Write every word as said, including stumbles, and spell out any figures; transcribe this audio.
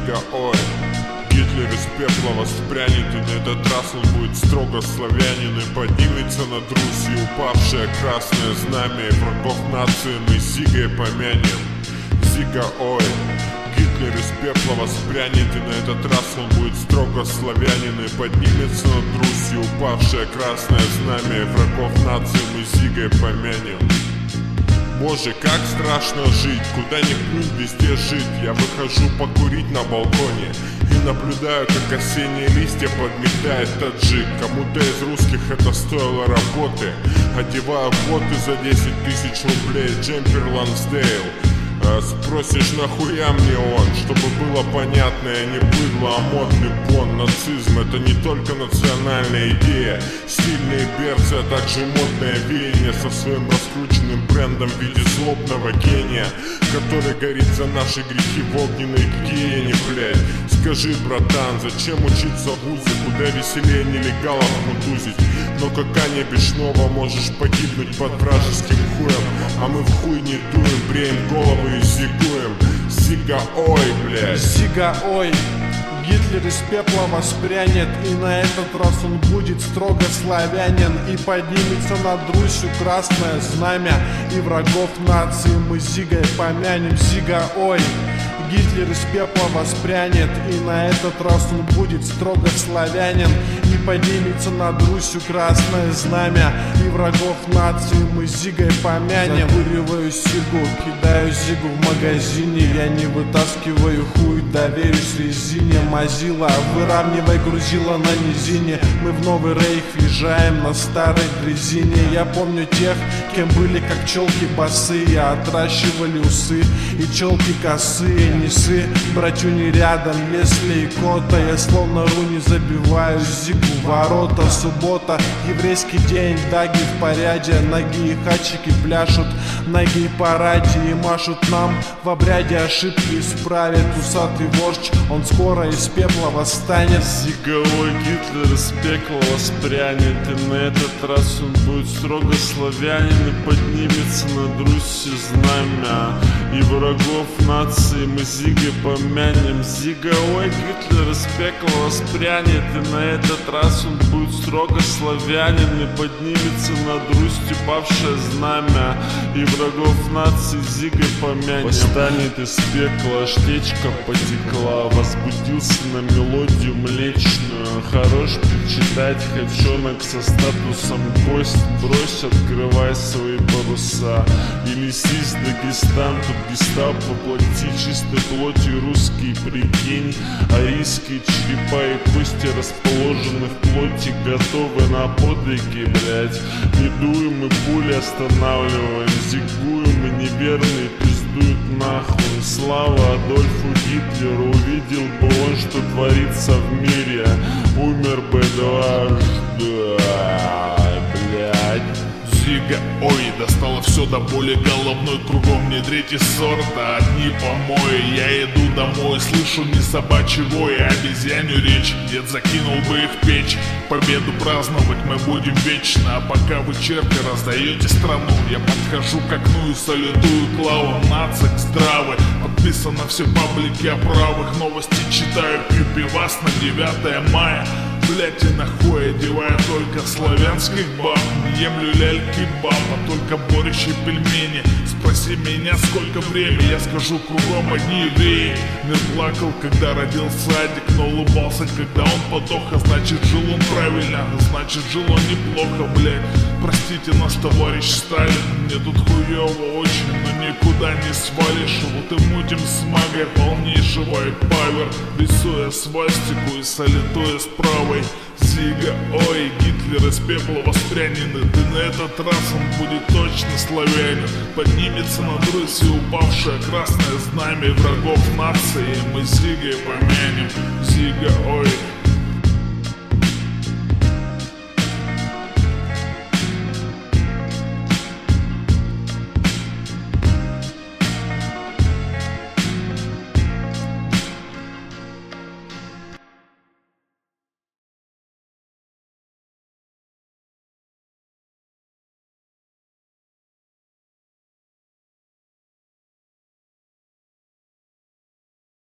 Зига, ой. Гитлер из пепла воспрянет, и на этот раз он будет строго славянин. И поднимется над Русью упавшее красное знамя, и врагов нации мы Зигой помянем. Зига, ой. Гитлер из пепла воспрянет, и на этот раз он будет строго славянин. И поднимется над Русью упавшее красное знамя, и врагов нации мы Зигой помянем. Боже, как страшно жить, куда ни плюнь, везде жить. Я выхожу покурить на балконе и наблюдаю, как осенние листья подметает таджик. Кому-то из русских это стоило работы. Одеваю боты за десять тысяч рублей, джемпер Лансдейл. А спросишь, нахуя мне он? Чтобы было понятно, я не быдло, а модный бон. Нацизм — это не только национальная идея. Стильные берцы, а также модное веяние со своим раскрученным брендом в виде злобного гения, который горит за наши грехи в огненной гиене, блядь. Скажи, братан, зачем учиться в вузе, куда веселее нелегалов мутузить? Но как Аня Бешнова можешь погибнуть под вражеским хуем, а мы в хуй не дуем, бреем головы и зигуем. Зига, ой, блядь. Зига, ой. Гитлер из пепла воспрянет, и на этот раз он будет строго славянин. И поднимется над Русью красное знамя, и врагов нации мы Зигой помянем. Зига, ой. Гитлер из пепла воспрянет, и на этот раз он будет строго славянин. И поднимется над Русью красное знамя, и врагов нации мы Зигой помянем. Закуриваю сигу, кидаю зигу в магазине. Я не вытаскиваю хуй, доверюсь резине. Мазила, выравнивай грузила на низине. Мы в новый рейх въезжаем на старой дрезине. Я помню тех, кем были как челки босые, отращивали усы и челки косые. Несы, братюни рядом, если и кота. Я словно руни забиваю зигу в ворота. Суббота, еврейский день, даги в порядке. Ноги и хачики пляшут, ноги и параде. И машут нам в обряде, ошибки исправит. Усатый вождь, он скоро из пепла восстанет. Зига, ой, Гитлер из пекла воспрянет, и на этот раз он будет строго славянин. И поднимется над Русью знамя, и врагов нации мы Зигой помянем. Зига, ой, Гитлер из пекла воспрянет, и на этот раз он будет строго славянин. И поднимется над Русью павшее знамя, и врагов нации Зигой помянем. Восстанет из пекла, аштечка потекла, возбудился на мелодию млечную. Хорош причитать хачонок со статусом гость. Брось, открывай свои паруса, и несись в Дагестан. Тут гестапо, плати чистой плотью русский, прикинь. Арийские черепа и кости расположены в плоти, готовы на подвиги, блять. Не дуем и пули останавливаем, зигуем, и неверные пиздуют нахуй. Слава Адольфу Гитлеру, увидел бы он, что творится в мире. Умер бы дважды, блять. Зига, ой, достало все до боли головной. Кругом не третий сорт, а одни помои. Я иду домой, слышу не собачий вой, а обезьянью речь. Дед закинул бы их в печь. Победу праздновать мы будем вечно, а пока вы, черти, раздаете страну, я подхожу к окну и салютую клавам нацик здравы. Подписано все паблики о правых, новости читаю, пью пивас на девятое мая. Блять, и нахуй одеваю только славянских баб. Не ем люляль-кебаб, а только борщ и пельмени. Спроси меня, сколько времени, я скажу, кругом одни евреи. Мир плакал, когда родил садик, но улыбался, когда он подох. А значит, жил он правильно, значит, жил он неплохо, блять. Простите нас, товарищ Сталин, мне тут хуёво очень, но никуда не свалишь. Вот и мутим с магой полнейший white power, рисуя свастику и салютуя справа. Зига, ой, Гитлер из пепла воспрянет, и на этот раз он будет точно славянин. Поднимется над Русью упавшее красное знамя, и врагов нации мы Зигой помянем. Зига, ой.